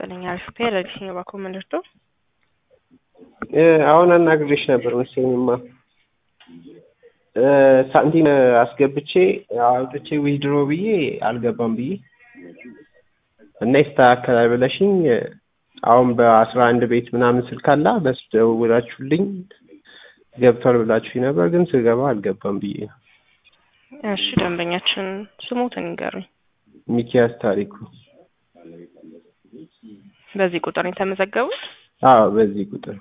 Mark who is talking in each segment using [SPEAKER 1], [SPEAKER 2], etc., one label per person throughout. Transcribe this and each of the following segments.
[SPEAKER 1] ይስጥልኝ አሪፍ ፔረዲስ ነው ባኮ መልርቶ
[SPEAKER 2] አሁን አናግሬሽ ነበር መሰለኝማ ሳንቲም አስገብቼ አውጥቼ ዊድሮ ብዬ አልገባም ብዬ እና ይስተካከላል ብለሽኝ አሁን በ11 ቤት ምናምን ስልክ አላ በስ ደውላችሁልኝ ገብቷል ብላችሁኝ ነበር ግን ስገባ አልገባም ብዬ
[SPEAKER 1] እሺ ደንበኛችን ስሙትን ንገሩኝ
[SPEAKER 2] ሚኪያስ ታሪኩ
[SPEAKER 1] በዚህ ቁጥር የተመዘገቡት
[SPEAKER 2] አዎ በዚህ ቁጥር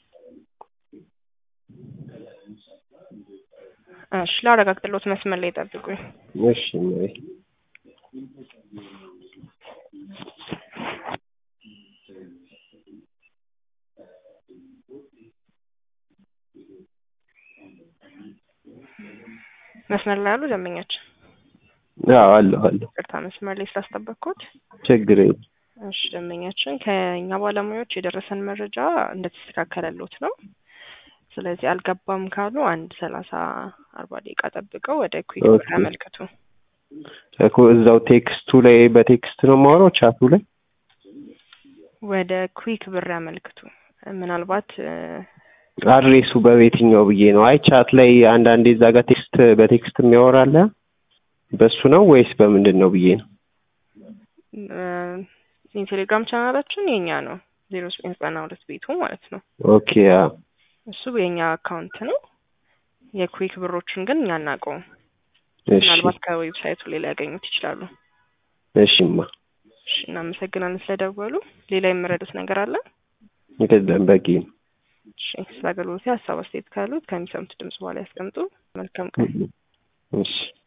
[SPEAKER 1] እሺ ላረጋግጥልዎት መስመር ላይ ጠብቁኝ
[SPEAKER 2] እሺ ማይ
[SPEAKER 1] መስመር ላይ ያሉ ደንበኛችን
[SPEAKER 2] አዎ አለ
[SPEAKER 1] ቅርታ መስመር ላይ ስላስጠበቅኩት
[SPEAKER 2] ችግር የለም
[SPEAKER 1] እሺ ደንበኛችን ከኛ ባለሙያዎች የደረሰን መረጃ እንደተስተካከለልዎት ነው ስለዚህ አልገባም ካሉ 1:30-40 ደቂቃ ጠብቀው ወደ ኩዊክ ብር ያመልክቱ
[SPEAKER 2] እኮ እዛው ቴክስቱ ላይ በቴክስት ነው ማውራው ቻቱ ላይ
[SPEAKER 1] ወደ ኩዊክ ብር ያመልክቱ ምናልባት
[SPEAKER 2] አድሬሱ በየትኛው ብዬ ነው አይ ቻት ላይ አንዳንዴ እዛ ጋር ቴክስት በቴክስት የሚያወራለ በሱ ነው ወይስ በምንድን ነው ብዬ ነው
[SPEAKER 1] ቴሌግራም ቻናላችን የኛ ነው 0992 ቤቱ ማለት ነው
[SPEAKER 2] ኦኬ
[SPEAKER 1] እሱ የኛ አካውንት ነው የኩዊክ ብሮችን ግን እኛ እናውቀውም ምናልባት ከዌብሳይቱ ላይ ሊያገኙት ይችላሉ
[SPEAKER 2] እሺማ
[SPEAKER 1] እሺ እናመሰግናለን ስለደወሉ ሌላ የምረዱት ነገር አለ
[SPEAKER 2] ይደለም በቂ
[SPEAKER 1] እሺ ስለ አገልግሎቱ ሀሳብ አስተያየት ካሉት ከሚሰሙት ድምጽ በኋላ ያስቀምጡ መልካም ቀን
[SPEAKER 2] እሺ